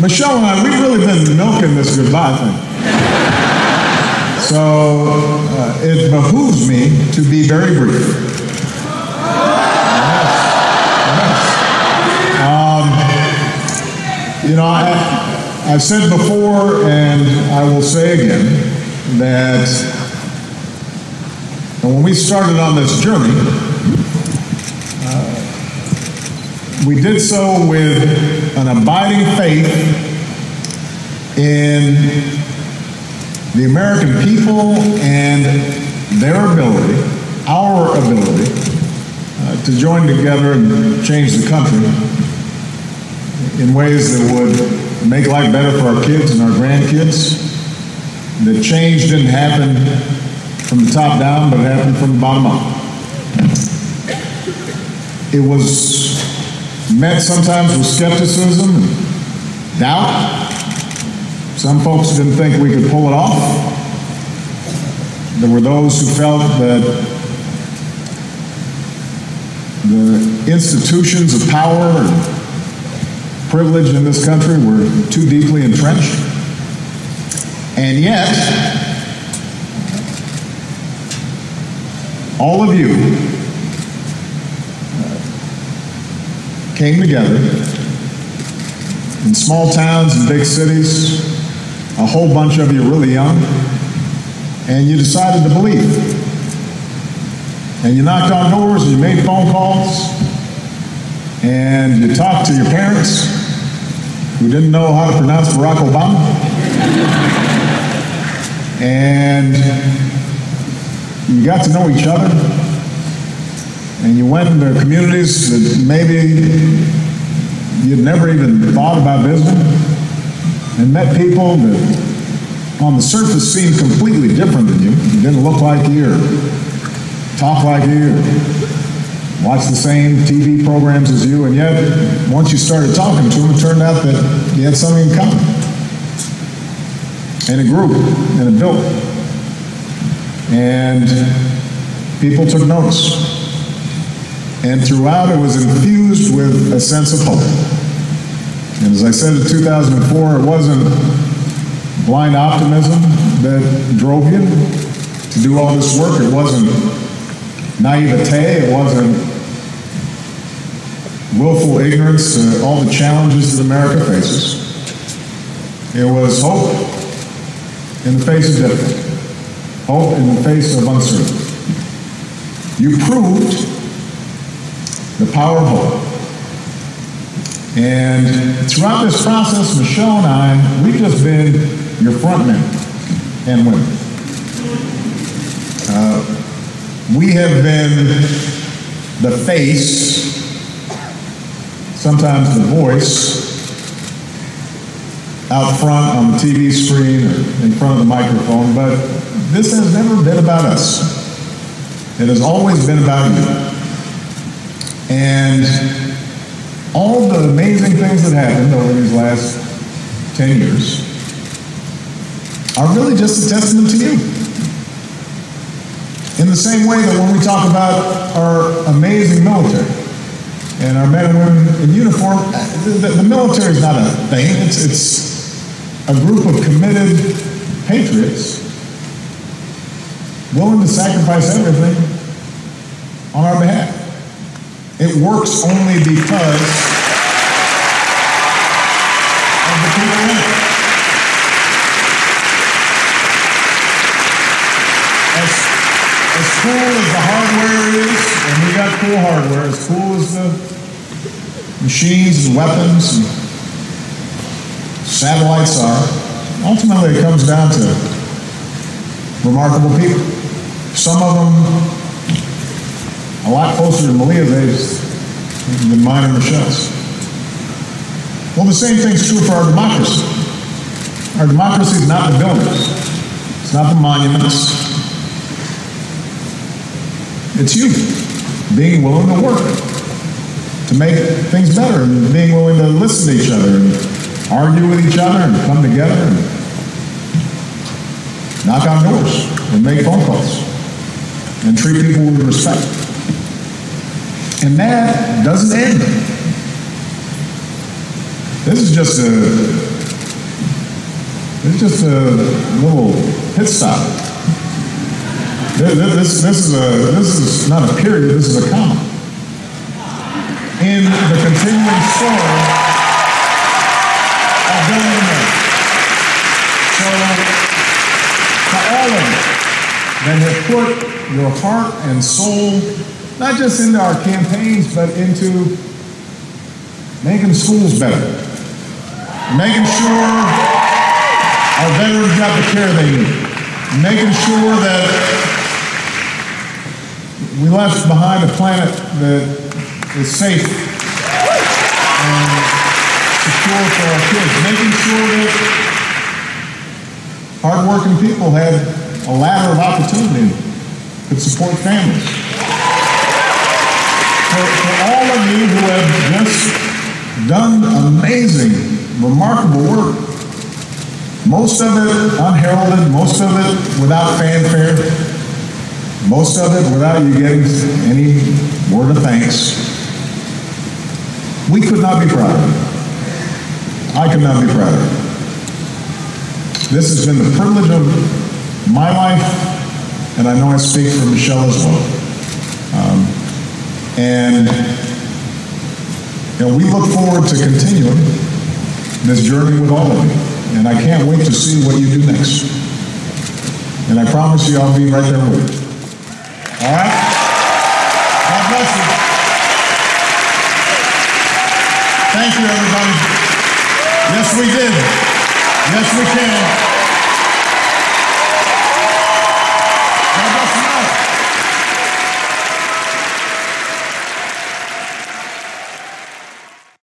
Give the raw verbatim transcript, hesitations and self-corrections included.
Michelle and I, we've really been milking this goodbye thing. So uh, it behooves me to be very brief. Yes. Yes. Um, you know, I, I've said before, and I will say again, that when we started on this journey, uh, we did so with an abiding faith in the American people and their ability, our ability, uh, to join together and change the country in ways that would make life better for our kids and our grandkids. The change didn't happen from the top down, but it happened from the bottom up. It was met sometimes with skepticism and doubt. Some folks didn't think we could pull it off. There were those who felt that the institutions of power and privilege in this country were too deeply entrenched. And yet, all of you came together in small towns and big cities, a whole bunch of you really young, and you decided to believe. And you knocked on doors, and you made phone calls, and you talked to your parents who didn't know how to pronounce Barack Obama. And you got to know each other, and you went into communities that maybe you'd never even thought about visiting, and met people that on the surface seemed completely different than you. You didn't look like you, or talk like you, or watch the same T V programs as you, and yet once you started talking to them, it turned out that you had something in common. And it grew, and it built. And people took notice. And throughout, it was infused with a sense of hope. And as I said in two thousand four, it wasn't blind optimism that drove you to do all this work. It wasn't naivete. It wasn't willful ignorance to all the challenges that America faces. It was hope in the face of difficulty. Hope in the face of uncertainty. You proved the power of hope. And throughout this process, Michelle and I, we've just been your front men and women. Uh, we have been the face, sometimes the voice, out front on the T V screen or in front of the microphone, but this has never been about us. It has always been about you. And all the amazing things that happened over these last ten years are really just a testament to you. In the same way that when we talk about our amazing military and our men and women in uniform, the, the military is not a thing. It's, it's a group of committed patriots willing to sacrifice everything on our behalf. It works only because of the people in it. As, as cool as the hardware is, and we got cool hardware, as cool as the machines and weapons and satellites are, ultimately it comes down to remarkable people. Some of them a lot closer to Malia's age than mine and Michelle's. Well, the same thing's true for our democracy. Our democracy is not the buildings. It's not the monuments. It's you being willing to work to make things better, and being willing to listen to each other and argue with each other and come together and knock on doors and make phone calls and treat people with respect. And that doesn't end. This is just a It's just a little pit stop. This, this, this is a this is not a period. This is a comma in the continuing story of Billy and Mary. So, to all of you that have put your heart and soul not just into our campaigns, but into making schools better, making sure our veterans got the care they need, making sure that we left behind a planet that is safe and secure for our kids, making sure that hardworking people had a ladder of opportunity, could support families. For, for all of you who have just done amazing, remarkable work, most of it unheralded, most of it without fanfare, most of it without you getting any word of thanks. We could not be prouder. I could not be prouder. This has been the privilege of my life, and I know I speak for Michelle as well. Um, and you know, we look forward to continuing this journey with all of you, and I can't wait to see what you do next. And I promise you I'll be right there with you. All right? God bless you. Thank you, everybody. Yes, we did. Yes, we can.